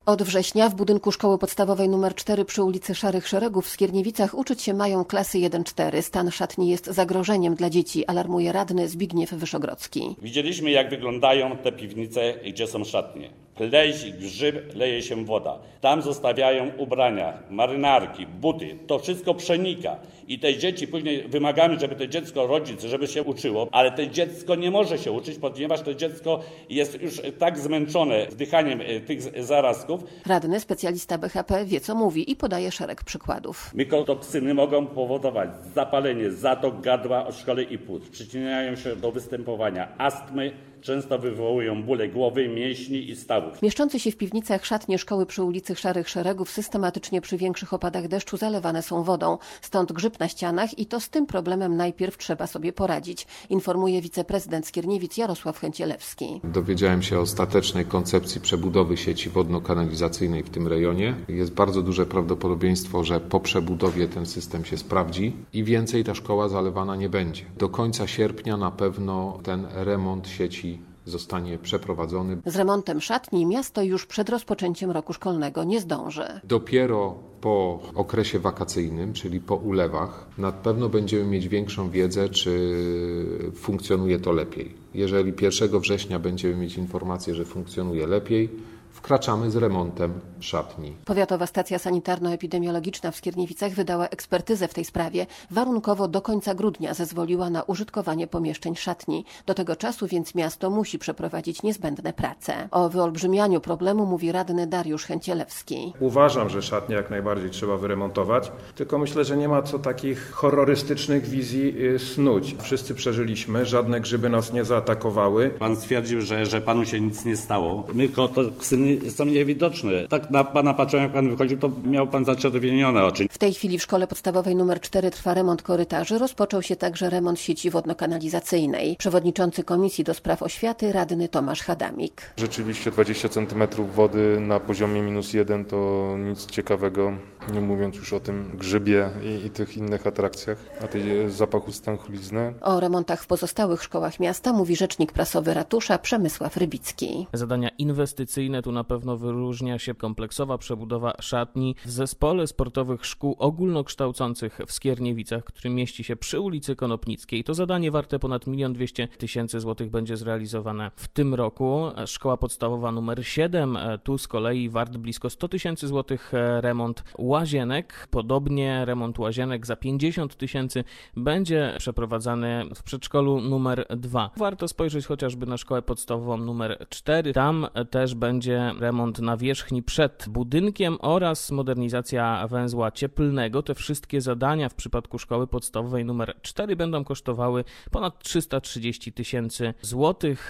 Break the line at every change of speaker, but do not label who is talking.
Od września w budynku szkoły podstawowej nr 4 przy ulicy Szarych Szeregów w Skierniewicach uczyć się mają klasy 1-4. Stan szatni jest zagrożeniem dla dzieci, alarmuje radny Zbigniew Wyszogrodzki.
Widzieliśmy, jak wyglądają te piwnice, gdzie są szatnie. Klei się grzyb, leje się woda. Tam zostawiają ubrania, marynarki, buty. To wszystko przenika. I te dzieci, później wymagamy, żeby to dziecko, rodzic, żeby się uczyło, ale to dziecko nie może się uczyć, ponieważ to dziecko jest już tak zmęczone wdychaniem tych zarazków.
Radny, specjalista BHP, wie co mówi i podaje szereg przykładów.
Mykolotoksyny mogą powodować zapalenie zatok gardła, szkoli i płuc. Przyczyniają się do występowania astmy, często wywołują bóle głowy, mięśni i stawów.
Mieszczące się w piwnicach szatnie szkoły przy ulicy Szarych Szeregów systematycznie przy większych opadach deszczu zalewane są wodą. Stąd grzyb na ścianach i to z tym problemem najpierw trzeba sobie poradzić, informuje wiceprezydent Skierniewic Jarosław Chęcielewski.
Dowiedziałem się o ostatecznej koncepcji przebudowy sieci wodno-kanalizacyjnej w tym rejonie. Jest bardzo duże prawdopodobieństwo, że po przebudowie ten system się sprawdzi i więcej ta szkoła zalewana nie będzie. Do końca sierpnia na pewno ten remont sieci zostanie przeprowadzony.
Z remontem szatni miasto już przed rozpoczęciem roku szkolnego nie zdąży.
Dopiero po okresie wakacyjnym, czyli po ulewach, na pewno będziemy mieć większą wiedzę, czy funkcjonuje to lepiej. Jeżeli 1 września będziemy mieć informację, że funkcjonuje lepiej, wkraczamy z remontem szatni.
Powiatowa stacja sanitarno-epidemiologiczna w Skierniewicach wydała ekspertyzę w tej sprawie. Warunkowo do końca grudnia zezwoliła na użytkowanie pomieszczeń szatni. Do tego czasu więc miasto musi przeprowadzić niezbędne prace. O wyolbrzymianiu problemu mówi radny Dariusz Chęcielewski.
Uważam, że szatnię jak najbardziej trzeba wyremontować, tylko myślę, że nie ma co takich horrorystycznych wizji snuć. Wszyscy przeżyliśmy, żadne grzyby nas nie zaatakowały.
Pan stwierdził, że panu się nic nie stało. Mykolotoksyny są niewidoczne. Tak na pana patrzyłem, jak pan wychodził, to miał pan zaczerwienione oczy.
W tej chwili w szkole podstawowej nr 4 trwa remont korytarzy. Rozpoczął się także remont sieci wodno-kanalizacyjnej. Przewodniczący Komisji do Spraw Oświaty, radny Tomasz Hadamik.
Rzeczywiście 20 cm wody na poziomie -1 to nic ciekawego, nie mówiąc już o tym grzybie i tych innych atrakcjach, a tej zapachu stęchlizny.
O remontach w pozostałych szkołach miasta mówi rzecznik prasowy ratusza Przemysław Rybicki.
Zadania inwestycyjne tu na pewno wyróżnia się kompleksowa przebudowa szatni w zespole sportowych szkół ogólnokształcących w Skierniewicach, który mieści się przy ulicy Konopnickiej. To zadanie warte ponad 1 200 000 złotych będzie zrealizowane w tym roku. Szkoła podstawowa nr 7, tu z kolei wart blisko 100 000 złotych remont łazienek. Podobnie remont łazienek za 50 000 będzie przeprowadzany w przedszkolu nr 2. Warto spojrzeć chociażby na szkołę podstawową nr 4. Tam też będzie remont nawierzchni przed budynkiem oraz modernizacja węzła cieplnego. Te wszystkie zadania w przypadku szkoły podstawowej nr 4 będą kosztowały ponad 330 000 złotych.